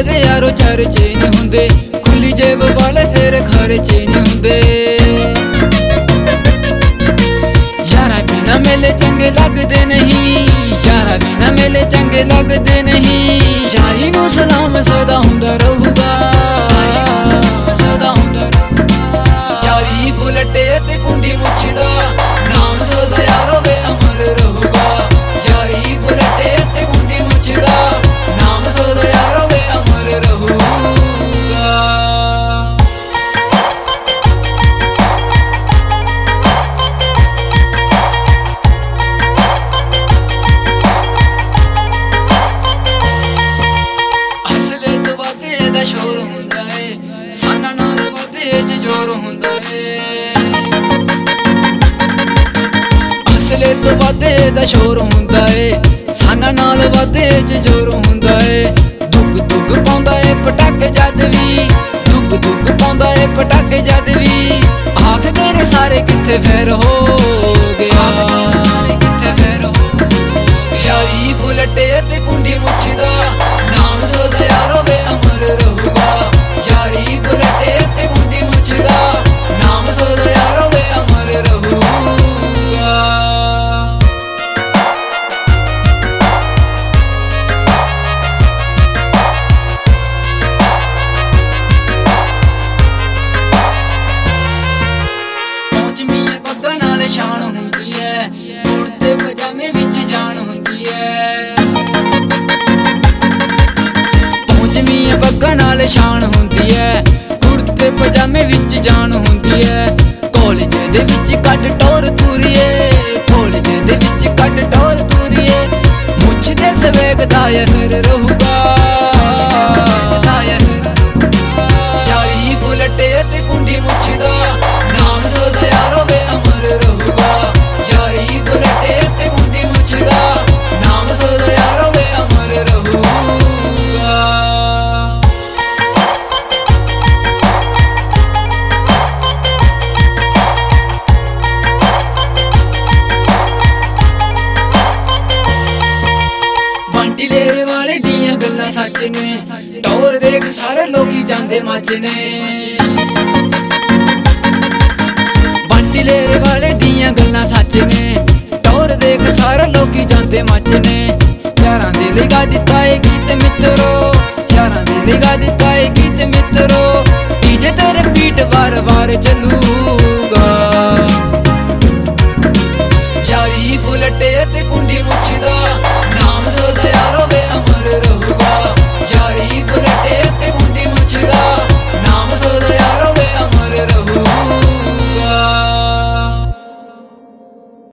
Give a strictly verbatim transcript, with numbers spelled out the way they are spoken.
वादे यारो चर्चे नहीं हुंदे, खुली जेब वाले फिर खर्चे नहीं हुंदे। यारा बिना मेले चंगे लगदे नहीं, यारा बिना मेले चंगे लगदे नहीं। यारी नूं सलाम सदा हुंदा रहूगा, सदा हुंदा रहूगा। यारी बुलटे ते कुंडी मुछी दा नाम सदा यारो वे अमर रहूगा। यारी बुलटे ते कुंडी मुछी दा नाम सदा यारो वे अमर रहूगा। असले तो वादे दा शोर हुंदा है, साना नाल वादे च जोर हुंदा है। असले तो वादे दा शोर हुंदा है, साना नाल वादे च जोर हुंदा है। दुग दुग पाउंदा है पटाके जद भी, दुग दुग पाउंदा है पटाके जद भी। आखदे ने सारे किथे फेर हो गया, किथे फेर हो गया। यारी बुलटे ते कुंडी मुछी दा नाम सदा यारो वे अमर रहूगा। यारी बुलटे ते कुंडी मुछी दा नाम सदा यारो वे अमर रहूगा। शान हुंदी है, कुर्ते पजामे विच जान हुंदी है। पौंचमी पग्गां नाल शान हुंदी है, कुर्ते पजामे विच जान हुंदी है। कॉलेज दे विच कट टोर तूरीए, कॉलेज दे विच कट टोर तूरीए। मुछ दे सवेग दा असर रहूगा, यारी बुलटे ते कुंडी मुछ दा नाम सदा यारो वे अमर रहूगा। यारी बुलटे ते कुंडी मुछ दा नाम सदा यारो वे अमर रहूगा। बंटी लेरे वाले दियां गल्लां सच ने, टोर देख सारे लोकी जांदे मच ने। बंटी लेरे वाले दियां गल्लां सच ने, टोर देख सारे लोकी जांदे मच ने। यारां दे लई गा दित्ता है गीत मित्रो, यारां दे लई गा दित्ता है गीत मित्रो। डीजे ते रिपीट वार वार चलूगा।